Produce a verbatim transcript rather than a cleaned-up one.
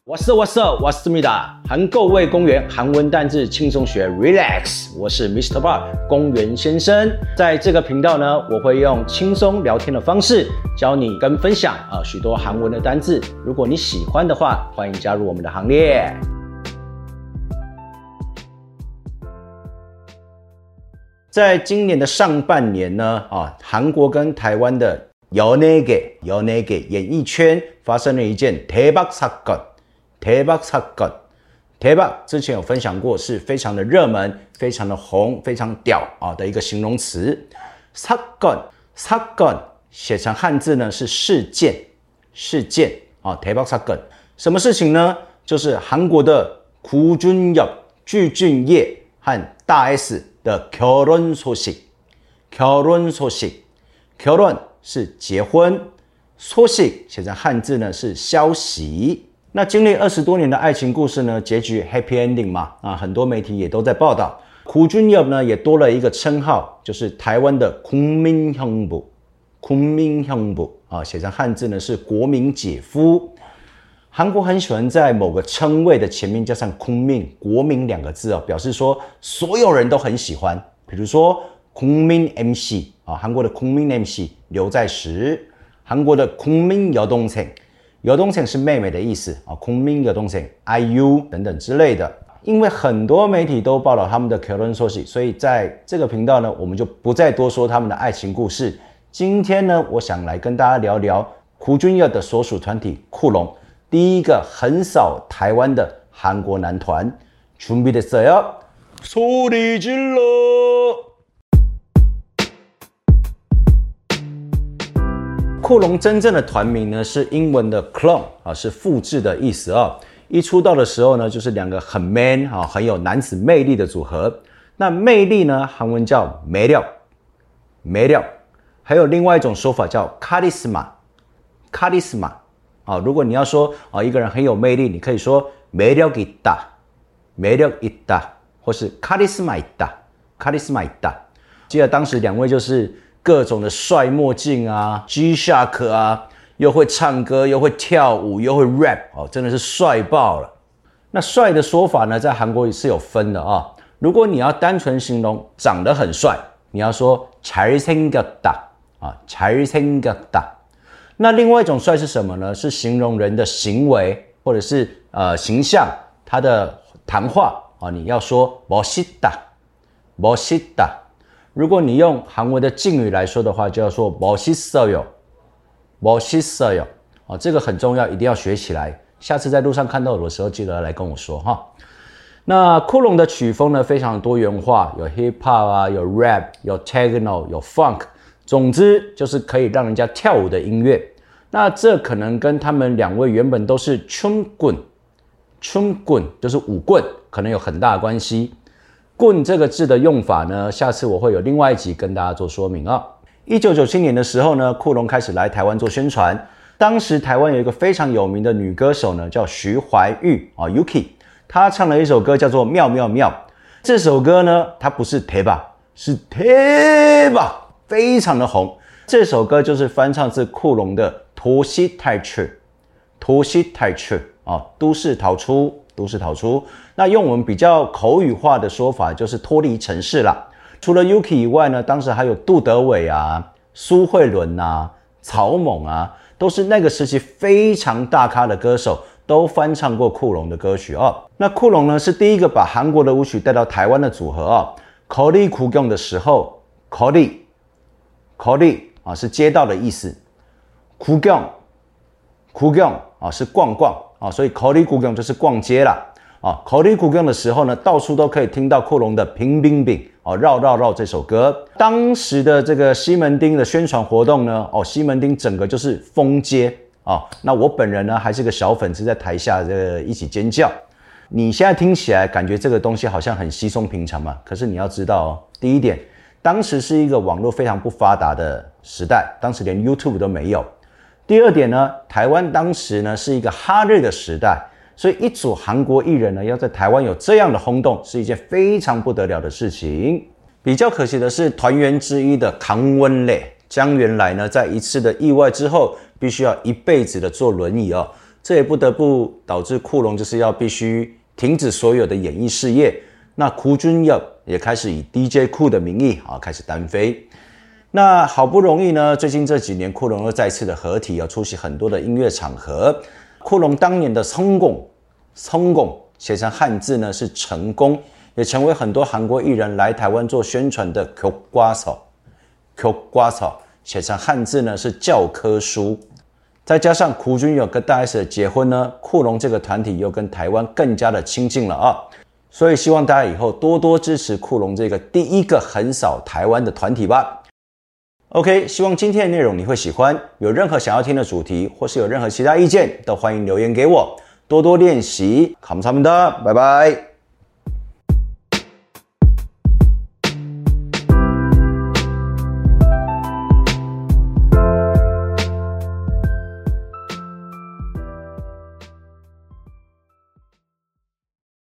What's up, What's up, What's up, 韩购味公园韩文单字轻松学 Relax， 我是 Mister Bar 公园先生。在这个频道呢，我会用轻松聊天的方式教你跟分享啊许多韩文的单字。如果你喜欢的话，欢迎加入我们的行列。在今年的上半年呢，啊，韩国跟台湾的연예계 연예계演艺圈发生了一件대박 사건。대박 사건， 대박之前有分享过，是非常的热门、非常的红、非常屌啊的一个形容词。사건 사건写成汉字呢是事件，事件啊대박 사건，什么事情呢？就是韩国的구준엽具俊晔和大 S 的결혼 소식，결혼 소식，결혼是结婚，소식写成汉字呢是消息。那经历二十多年的爱情故事呢，结局 happy ending 嘛，啊，很多媒体也都在报道。구준엽呢也多了一个称号，就是台湾的국민형부，국민형부啊，写成汉字呢是国民姐夫。韩国很喜欢在某个称谓的前面加上국민国民两个字哦，表示说所有人都很喜欢。比如说국민 엠씨啊，韩国的국민 엠씨刘在石，韩国的국민 여동생。여동생是妹妹的意思啊，국민 여동생 I U 等等之类的。因为很多媒体都报道他们的결혼 소식，所以在这个频道呢，我们就不再多说他们的爱情故事。今天呢，我想来跟大家聊聊구준엽的所属团体酷龙，第一个横扫台湾的韩国男团。준비됐어요？ 소리 질러！酷龙真正的团名呢是英文的 clone 啊，是复制的意思啊。一出道的时候呢，就是两个很 man 啊，很有男子魅力的组合。那魅力呢，韩文叫매력，매력，还有另外一种说法叫 charisma，charisma 啊。如果你要说啊一个人很有魅力，你可以说매력 있다，매력 있다，或是 charisma 있다，charisma 있다。记得当时两位就是各种的帅墨镜啊 G-Shock 啊，又会唱歌又会跳舞又会 rap 哦，真的是帅爆了。那帅的说法呢，在韩国也是有分的啊。如果你要单纯形容长得很帅，你要说잘생겼다啊，잘생겼다。那另外一种帅是什么呢？是形容人的行为或者是呃形象，他的谈话啊，你要说멋있다，멋있다。如果你用韩文的敬语来说的话，就要说멋있어요，멋있어요。哦，这个很重要，一定要学起来。下次在路上看到我的时候，记得来跟我说哈。那酷龙的曲风呢，非常多元化，有 hip hop 啊，有 rap， 有 techno， 有 funk， 总之就是可以让人家跳舞的音乐。那这可能跟他们两位原本都是춤꾼，춤꾼就是舞棍，可能有很大的关系。棍这个字的用法呢，下次我会有另外一集跟大家做说明啊。一九九七年的时候呢，酷龙开始来台湾做宣传。当时台湾有一个非常有名的女歌手呢，叫徐怀钰啊 ，Yuki， 她唱了一首歌叫做《妙妙妙》。这首歌呢，它不是대박，是대박，非常的红。这首歌就是翻唱自酷龙的《도시탈출》，도시탈출啊，都市逃出。都市逃出，那用我们比较口语化的说法就是脱离城市啦。除了 Yuki 以外呢，当时还有杜德伟啊、苏慧伦啊、曹猛啊，都是那个时期非常大咖的歌手，都翻唱过酷龙的歌曲哦。那酷龙呢是第一个把韩国的舞曲带到台湾的组合哦。거리 구경的时候，거리 거리啊是街道的意思，구경 구경啊是逛逛。啊，所以거리 구경就是逛街啦。啊，거리 구경的时候呢，到处都可以听到酷龙的빙빙빙哦，绕绕绕这首歌。当时的这个西门町的宣传活动呢，哦，西门町整个就是封街啊。那我本人呢，还是个小粉丝，在台下这个一起尖叫。你现在听起来感觉这个东西好像很稀松平常嘛，可是你要知道哦，第一点，当时是一个网络非常不发达的时代，当时连 YouTube 都没有。第二点呢，台湾当时呢是一个哈日的时代，所以一组韩国艺人呢要在台湾有这样的轰动，是一件非常不得了的事情。比较可惜的是，团员之一的강원래江原来呢，在一次的意外之后，必须要一辈子的坐轮椅哦。 这也不得不导致库龙就是要必须停止所有的演艺事业。那库君佑也开始以 D J 库的名义啊开始单飞。那好不容易呢，最近这几年库龙又再次的合体，要出席很多的音乐场合。库龙当年的성공，성공写成汉字呢是成功，也成为很多韩国艺人来台湾做宣传的교과서，교과서写成汉字呢是教科书。再加上库君佑跟大 S 的结婚呢，库龙这个团体又跟台湾更加的亲近了啊。所以希望大家以后多多支持库龙这个第一个横扫台湾的团体吧。OK， 希望今天的内容你会喜欢。有任何想要听的主题，或是有任何其他意见，都欢迎留言给我。多多练习，감사합니다，拜拜。